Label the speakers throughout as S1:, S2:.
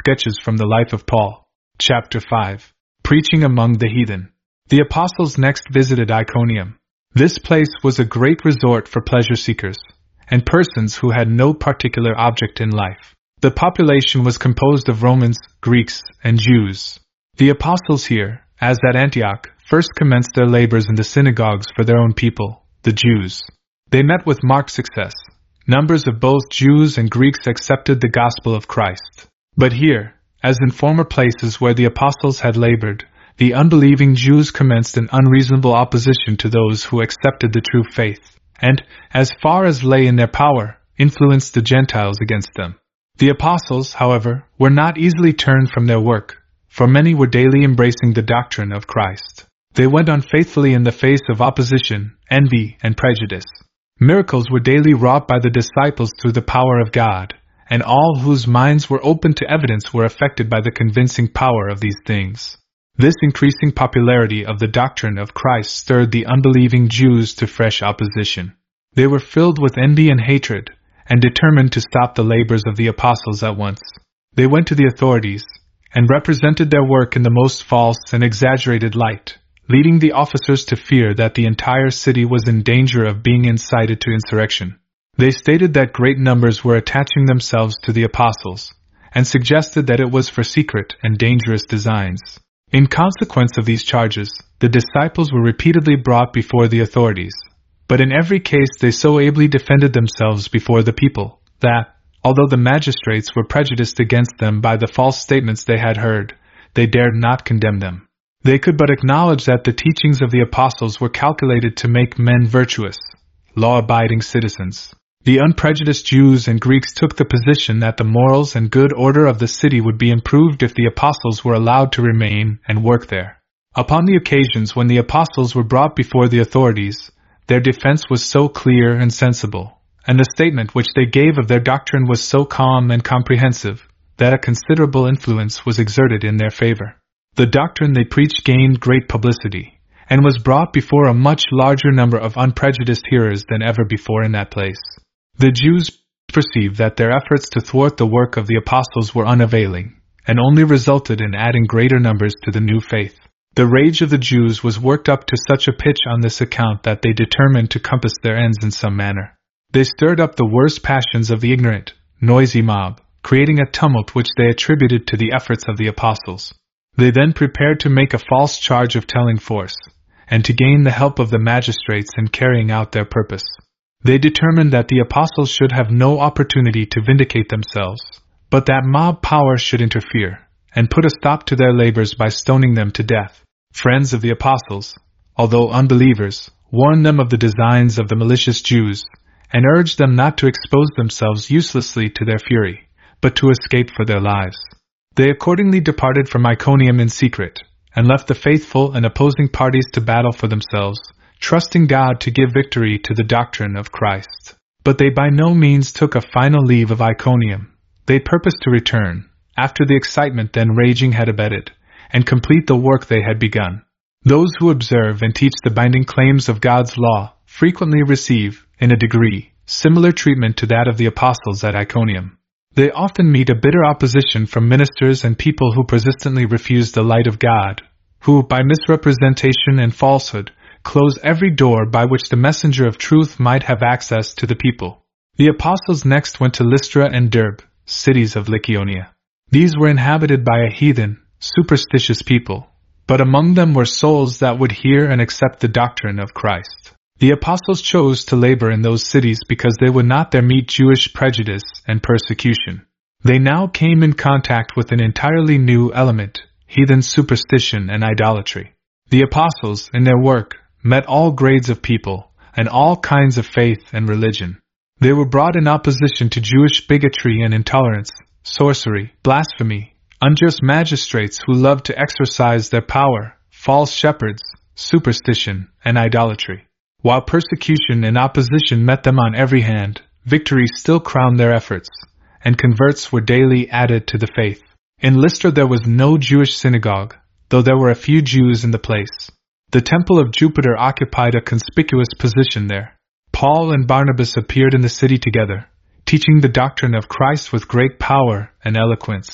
S1: Sketches from the Life of Paul. Chapter 5. Preaching among the heathen. The apostles next visited Iconium. This place was a great resort for pleasure seekers, and persons who had no particular object in life. The population was composed of Romans, Greeks, and Jews. The apostles here, as at Antioch, first commenced their labors in the synagogues for their own people, the Jews. They met with marked success. Numbers of both Jews and Greeks accepted the gospel of Christ. But here, as in former places where the apostles had labored, the unbelieving Jews commenced an unreasonable opposition to those who accepted the true faith, and, as far as lay in their power, influenced the Gentiles against them. The apostles, however, were not easily turned from their work, for many were daily embracing the doctrine of Christ. They went on faithfully in the face of opposition, envy, and prejudice. Miracles were daily wrought by the disciples through the power of God, and all whose minds were open to evidence were affected by the convincing power of these things. This increasing popularity of the doctrine of Christ stirred the unbelieving Jews to fresh opposition. They were filled with envy and hatred, and determined to stop the labors of the apostles at once. They went to the authorities, and represented their work in the most false and exaggerated light, leading the officers to fear that the entire city was in danger of being incited to insurrection. They stated that great numbers were attaching themselves to the apostles, and suggested that it was for secret and dangerous designs. In consequence of these charges, the disciples were repeatedly brought before the authorities, but in every case they so ably defended themselves before the people, that, although the magistrates were prejudiced against them by the false statements they had heard, they dared not condemn them. They could but acknowledge that the teachings of the apostles were calculated to make men virtuous, law-abiding citizens. The unprejudiced Jews and Greeks took the position that the morals and good order of the city would be improved if the apostles were allowed to remain and work there. Upon the occasions when the apostles were brought before the authorities, their defense was so clear and sensible, and the statement which they gave of their doctrine was so calm and comprehensive, that a considerable influence was exerted in their favor. The doctrine they preached gained great publicity, and was brought before a much larger number of unprejudiced hearers than ever before in that place. The Jews perceived that their efforts to thwart the work of the apostles were unavailing, and only resulted in adding greater numbers to the new faith. The rage of the Jews was worked up to such a pitch on this account that they determined to compass their ends in some manner. They stirred up the worst passions of the ignorant, noisy mob, creating a tumult which they attributed to the efforts of the apostles. They then prepared to make a false charge of telling force, and to gain the help of the magistrates in carrying out their purpose. They determined that the apostles should have no opportunity to vindicate themselves, but that mob power should interfere, and put a stop to their labors by stoning them to death. Friends of the apostles, although unbelievers, warned them of the designs of the malicious Jews, and urged them not to expose themselves uselessly to their fury, but to escape for their lives. They accordingly departed from Iconium in secret, and left the faithful and opposing parties to battle for themselves, trusting God to give victory to the doctrine of Christ. But they by no means took a final leave of Iconium. They purposed to return, after the excitement then raging had abated, and complete the work they had begun. Those who observe and teach the binding claims of God's law frequently receive, in a degree, similar treatment to that of the apostles at Iconium. They often meet a bitter opposition from ministers and people who persistently refuse the light of God, who, by misrepresentation and falsehood, close every door by which the messenger of truth might have access to the people. The apostles next went to Lystra and Derbe, cities of Lycaonia. These were inhabited by a heathen, superstitious people, but among them were souls that would hear and accept the doctrine of Christ. The apostles chose to labor in those cities because they would not there meet Jewish prejudice and persecution. They now came in contact with an entirely new element, heathen superstition and idolatry. The apostles, in their work, met all grades of people, and all kinds of faith and religion. They were brought in opposition to Jewish bigotry and intolerance, sorcery, blasphemy, unjust magistrates who loved to exercise their power, false shepherds, superstition, and idolatry. While persecution and opposition met them on every hand, victory still crowned their efforts, and converts were daily added to the faith. In Lystra there was no Jewish synagogue, though there were a few Jews in the place. The temple of Jupiter occupied a conspicuous position there. Paul and Barnabas appeared in the city together, teaching the doctrine of Christ with great power and eloquence.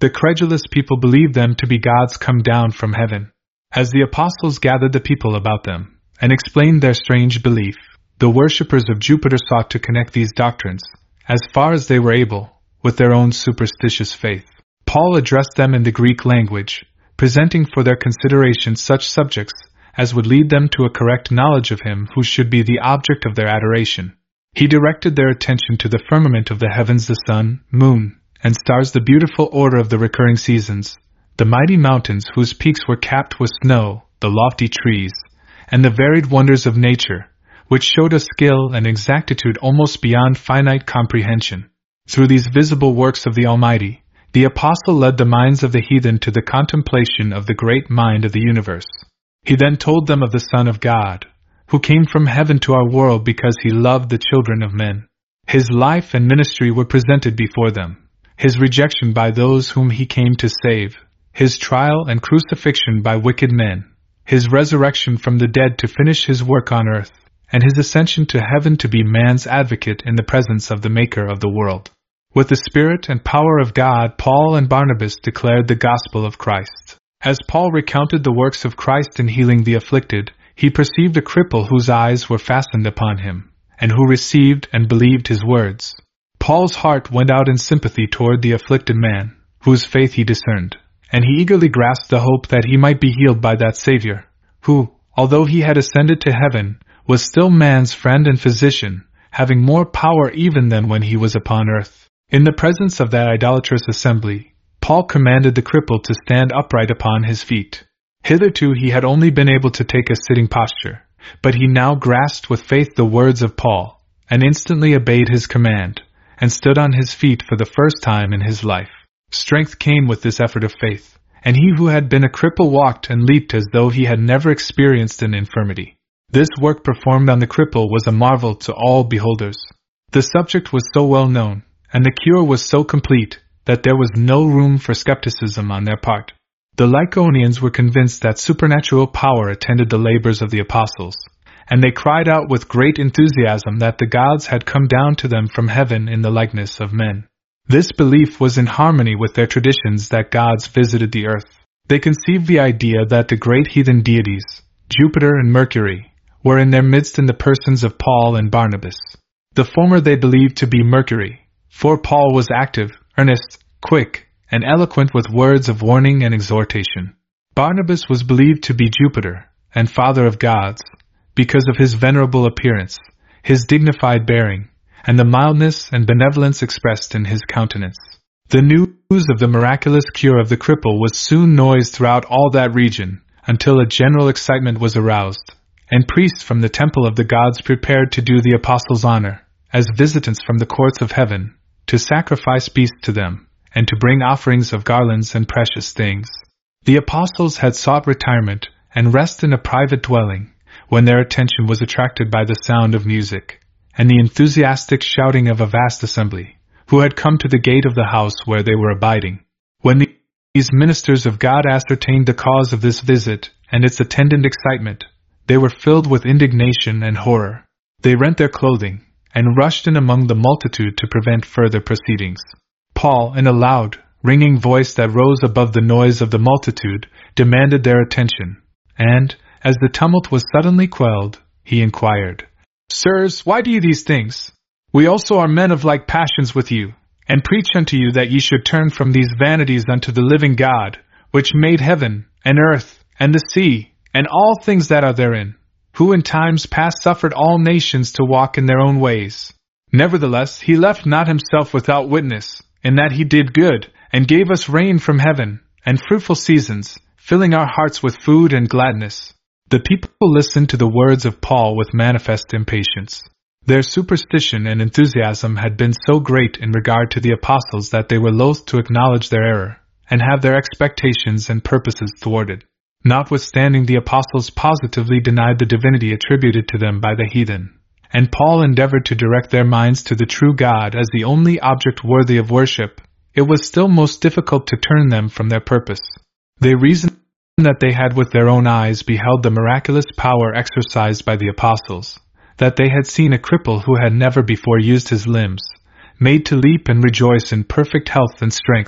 S1: The credulous people believed them to be gods come down from heaven. As the apostles gathered the people about them and explained their strange belief, the worshippers of Jupiter sought to connect these doctrines, as far as they were able, with their own superstitious faith. Paul addressed them in the Greek language, presenting for their consideration such subjects as would lead them to a correct knowledge of him who should be the object of their adoration. He directed their attention to the firmament of the heavens, the sun, moon, and stars, the beautiful order of the recurring seasons, the mighty mountains whose peaks were capped with snow, the lofty trees, and the varied wonders of nature, which showed a skill and exactitude almost beyond finite comprehension. Through these visible works of the Almighty, the apostle led the minds of the heathen to the contemplation of the great mind of the universe. He then told them of the Son of God, who came from heaven to our world because he loved the children of men. His life and ministry were presented before them, his rejection by those whom he came to save, his trial and crucifixion by wicked men, his resurrection from the dead to finish his work on earth, and his ascension to heaven to be man's advocate in the presence of the Maker of the world. With the Spirit and power of God, Paul and Barnabas declared the gospel of Christ. As Paul recounted the works of Christ in healing the afflicted, he perceived a cripple whose eyes were fastened upon him, and who received and believed his words. Paul's heart went out in sympathy toward the afflicted man, whose faith he discerned, and he eagerly grasped the hope that he might be healed by that Savior, who, although he had ascended to heaven, was still man's friend and physician, having more power even than when he was upon earth. In the presence of that idolatrous assembly, Paul commanded the cripple to stand upright upon his feet. Hitherto he had only been able to take a sitting posture, but he now grasped with faith the words of Paul, and instantly obeyed his command, and stood on his feet for the first time in his life. Strength came with this effort of faith, and he who had been a cripple walked and leaped as though he had never experienced an infirmity. This work performed on the cripple was a marvel to all beholders. The subject was so well known, and the cure was so complete, that there was no room for skepticism on their part. The Lycaonians were convinced that supernatural power attended the labors of the apostles, and they cried out with great enthusiasm that the gods had come down to them from heaven in the likeness of men. This belief was in harmony with their traditions that gods visited the earth. They conceived the idea that the great heathen deities, Jupiter and Mercury, were in their midst in the persons of Paul and Barnabas. The former they believed to be Mercury, for Paul was active, earnest, quick, and eloquent with words of warning and exhortation. Barnabas was believed to be Jupiter, and father of gods, because of his venerable appearance, his dignified bearing, and the mildness and benevolence expressed in his countenance. The news of the miraculous cure of the cripple was soon noised throughout all that region, until a general excitement was aroused, and priests from the temple of the gods prepared to do the apostles honor, as visitants from the courts of heaven, to sacrifice beasts to them, and to bring offerings of garlands and precious things. The apostles had sought retirement and rest in a private dwelling, when their attention was attracted by the sound of music, and the enthusiastic shouting of a vast assembly, who had come to the gate of the house where they were abiding. When these ministers of God ascertained the cause of this visit and its attendant excitement, they were filled with indignation and horror. They rent their clothing, and rushed in among the multitude to prevent further proceedings. Paul, in a loud, ringing voice that rose above the noise of the multitude, demanded their attention, and, as the tumult was suddenly quelled, he inquired, "Sirs, why do ye these things? We also are men of like passions with you, and preach unto you that ye should turn from these vanities unto the living God, which made heaven, and earth, and the sea, and all things that are therein, who in times past suffered all nations to walk in their own ways. Nevertheless, he left not himself without witness, in that he did good, and gave us rain from heaven, and fruitful seasons, filling our hearts with food and gladness." The people listened to the words of Paul with manifest impatience. Their superstition and enthusiasm had been so great in regard to the apostles that they were loath to acknowledge their error, and have their expectations and purposes thwarted. Notwithstanding, the apostles positively denied the divinity attributed to them by the heathen, and Paul endeavored to direct their minds to the true God as the only object worthy of worship. It was still most difficult to turn them from their purpose. They reasoned that they had with their own eyes beheld the miraculous power exercised by the apostles, that they had seen a cripple who had never before used his limbs, made to leap and rejoice in perfect health and strength,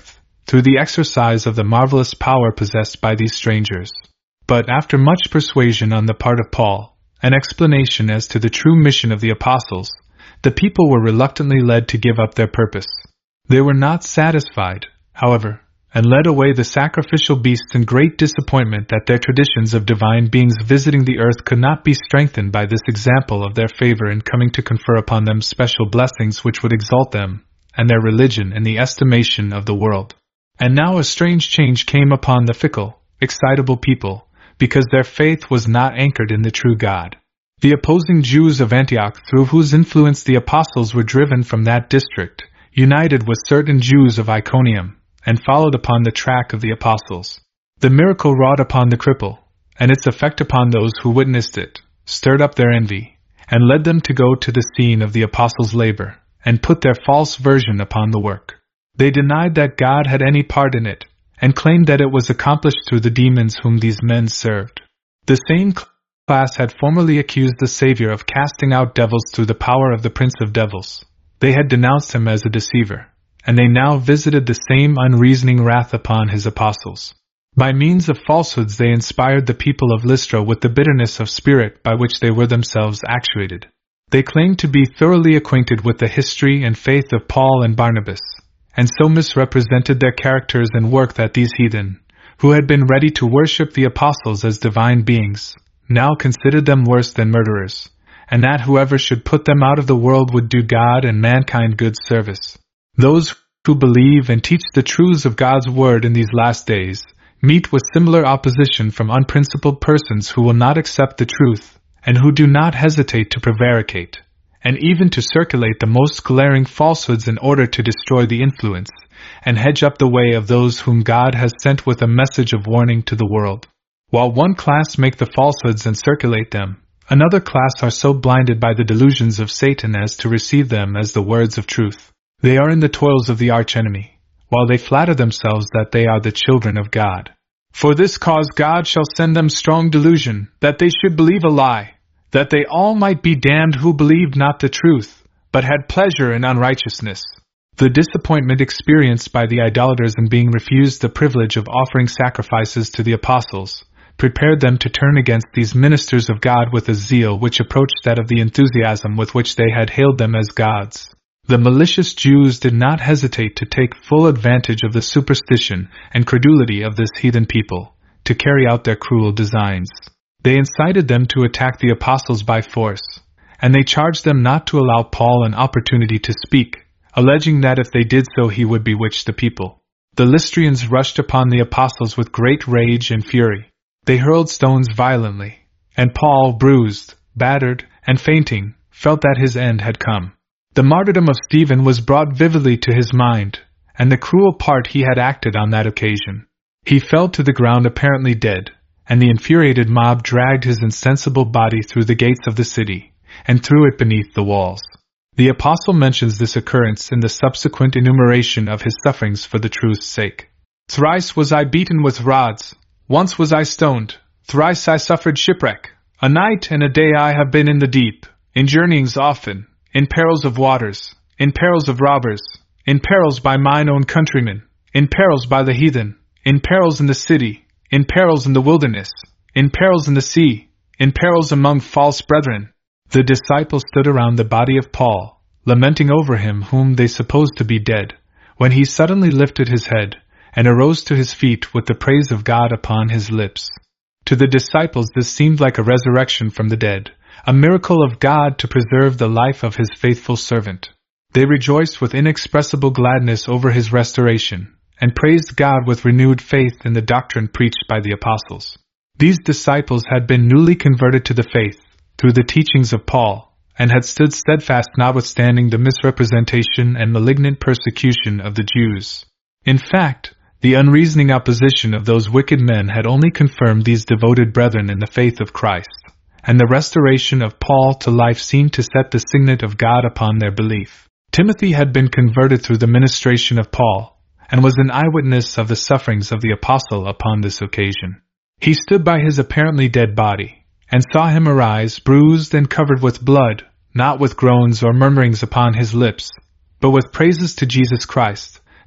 S1: through the exercise of the marvelous power possessed by these strangers. But after much persuasion on the part of Paul, an explanation as to the true mission of the apostles, the people were reluctantly led to give up their purpose. They were not satisfied, however, and led away the sacrificial beasts in great disappointment that their traditions of divine beings visiting the earth could not be strengthened by this example of their favor in coming to confer upon them special blessings which would exalt them and their religion in the estimation of the world. And now a strange change came upon the fickle, excitable people, because their faith was not anchored in the true God. The opposing Jews of Antioch, through whose influence the apostles were driven from that district, united with certain Jews of Iconium, and followed upon the track of the apostles. The miracle wrought upon the cripple, and its effect upon those who witnessed it, stirred up their envy, and led them to go to the scene of the apostles' labor, and put their false version upon the work. They denied that God had any part in it, and claimed that it was accomplished through the demons whom these men served. The same class had formerly accused the Savior of casting out devils through the power of the Prince of Devils. They had denounced him as a deceiver, and they now visited the same unreasoning wrath upon his apostles. By means of falsehoods they inspired the people of Lystra with the bitterness of spirit by which they were themselves actuated. They claimed to be thoroughly acquainted with the history and faith of Paul and Barnabas, and so misrepresented their characters and work that these heathen, who had been ready to worship the apostles as divine beings, now considered them worse than murderers, and that whoever should put them out of the world would do God and mankind good service. Those who believe and teach the truths of God's word in these last days meet with similar opposition from unprincipled persons who will not accept the truth, and who do not hesitate to prevaricate, and even to circulate the most glaring falsehoods in order to destroy the influence, and hedge up the way of those whom God has sent with a message of warning to the world. While one class make the falsehoods and circulate them, another class are so blinded by the delusions of Satan as to receive them as the words of truth. They are in the toils of the archenemy, while they flatter themselves that they are the children of God. For this cause God shall send them strong delusion, that they should believe a lie, that they all might be damned who believed not the truth, but had pleasure in unrighteousness. The disappointment experienced by the idolaters in being refused the privilege of offering sacrifices to the apostles prepared them to turn against these ministers of God with a zeal which approached that of the enthusiasm with which they had hailed them as gods. The malicious Jews did not hesitate to take full advantage of the superstition and credulity of this heathen people, to carry out their cruel designs. They incited them to attack the apostles by force, and they charged them not to allow Paul an opportunity to speak, alleging that if they did so he would bewitch the people. The Lystrians rushed upon the apostles with great rage and fury. They hurled stones violently, and Paul, bruised, battered, and fainting, felt that his end had come. The martyrdom of Stephen was brought vividly to his mind, and the cruel part he had acted on that occasion. He fell to the ground apparently dead, and the infuriated mob dragged his insensible body through the gates of the city, and threw it beneath the walls. The apostle mentions this occurrence in the subsequent enumeration of his sufferings for the truth's sake. Thrice was I beaten with rods, once was I stoned, thrice I suffered shipwreck, a night and a day I have been in the deep, in journeyings often, in perils of waters, in perils of robbers, in perils by mine own countrymen, in perils by the heathen, in perils in the city, in perils in the wilderness, in perils in the sea, in perils among false brethren. The disciples stood around the body of Paul, lamenting over him whom they supposed to be dead, when he suddenly lifted his head, and arose to his feet with the praise of God upon his lips. To the disciples this seemed like a resurrection from the dead, a miracle of God to preserve the life of his faithful servant. They rejoiced with inexpressible gladness over his restoration, and praised God with renewed faith in the doctrine preached by the apostles. These disciples had been newly converted to the faith, through the teachings of Paul, and had stood steadfast notwithstanding the misrepresentation and malignant persecution of the Jews. In fact, the unreasoning opposition of those wicked men had only confirmed these devoted brethren in the faith of Christ, and the restoration of Paul to life seemed to set the signet of God upon their belief. Timothy had been converted through the ministration of Paul, and was an eyewitness of the sufferings of the apostle upon this occasion. He stood by his apparently dead body, and saw him arise bruised and covered with blood, not with groans or murmurings upon his lips, but with praises to Jesus Christ,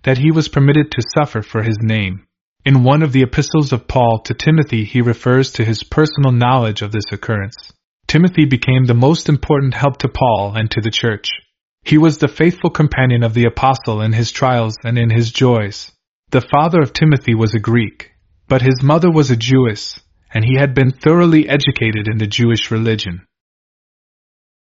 S1: that he was permitted to suffer for his name. In one of the epistles of Paul to Timothy, he refers to his personal knowledge of this occurrence. Timothy became the most important help to Paul and to the church. He was the faithful companion of the apostle in his trials and in his joys. The father of Timothy was a Greek, but his mother was a Jewess, and he had been thoroughly educated in the Jewish religion.